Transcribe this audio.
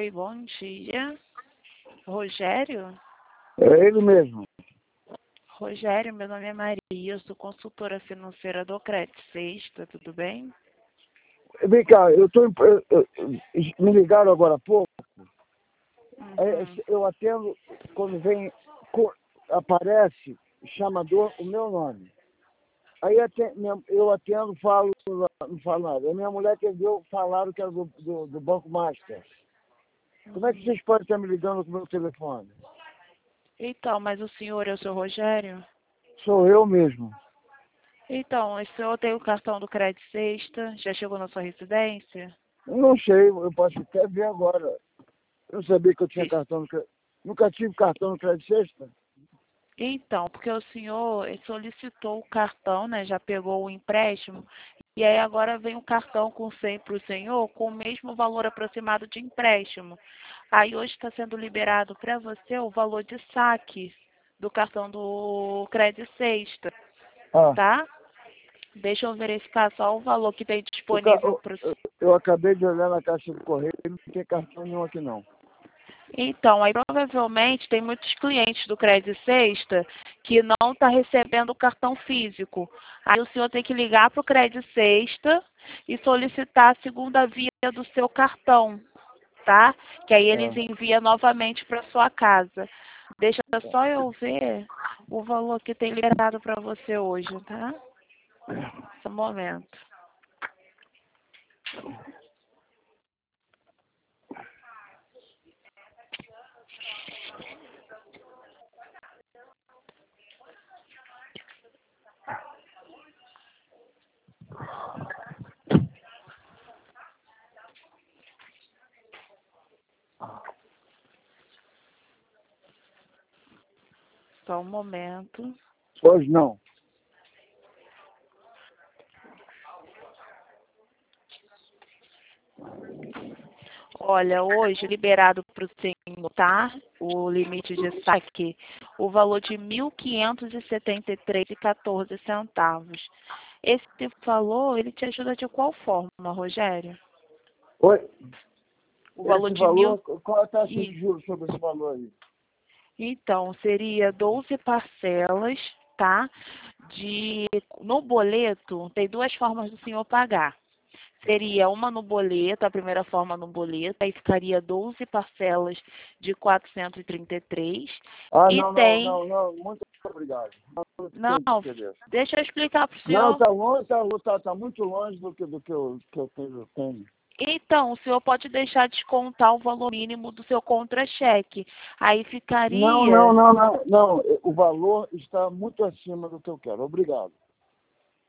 Oi, bom dia. Rogério? É ele mesmo. Rogério, meu nome é Maria, eu sou consultora financeira do Crédito Sexta, tudo bem? Vem cá, me ligaram agora há pouco. Uhum. Eu atendo, quando vem, aparece, chamador, o meu nome. Aí eu atendo, não falo nada. A minha mulher atendeu, falaram que era do Banco Master. Como é que vocês podem estar me ligando com o meu telefone? Então, mas o senhor é o seu Rogério? Sou eu mesmo. Então, o senhor tem o cartão do Crédito Sexta? Já chegou na sua residência? Não sei, eu posso até ver agora. Eu não sabia que eu tinha Sim. cartão no crédito. Nunca tive cartão no crédito sexta. Então, porque o senhor solicitou o cartão, né? Já pegou o empréstimo. E aí agora vem o cartão com 100 para o senhor, com o mesmo valor aproximado de empréstimo. Aí hoje está sendo liberado para você o valor de saque do cartão do Crédito Sexta, Ah, tá? Deixa eu verificar só o valor que tem o ca- disponível o- para o eu, eu acabei de olhar na caixa do correio e não tem cartão nenhum aqui não. Então, aí provavelmente tem muitos clientes do Crédito Sexta que não está recebendo o cartão físico. Aí o senhor tem que ligar para o Crédito Sexta e solicitar a segunda via do seu cartão, tá? Que aí eles Ah, enviam novamente para sua casa. Deixa só eu ver o valor que tem liberado para você hoje, tá? Só um momento. Só um momento. hoje não. Olha, hoje liberado para o senhor, tá? O limite de saque, o valor de R$ 1.573,14. Esse valor, ele te ajuda de qual forma, Rogério? Oi, O valor esse de mil. valor, qual a taxa de e- juros sobre esse valor aí? Então, seria 12 parcelas, tá? No boleto, tem duas formas do senhor pagar. Seria uma no boleto, a primeira forma no boleto, aí ficaria 12 parcelas de 433. Ah, E tem. não, muito obrigado. Não Não, tenho interesse. deixa eu explicar para o Não, senhor. tá longe, tá muito longe do que eu tenho. Então, o senhor pode deixar descontar o valor mínimo do seu contra-cheque. Aí Não, ficaria. não, o valor está muito acima do que eu quero. Obrigado.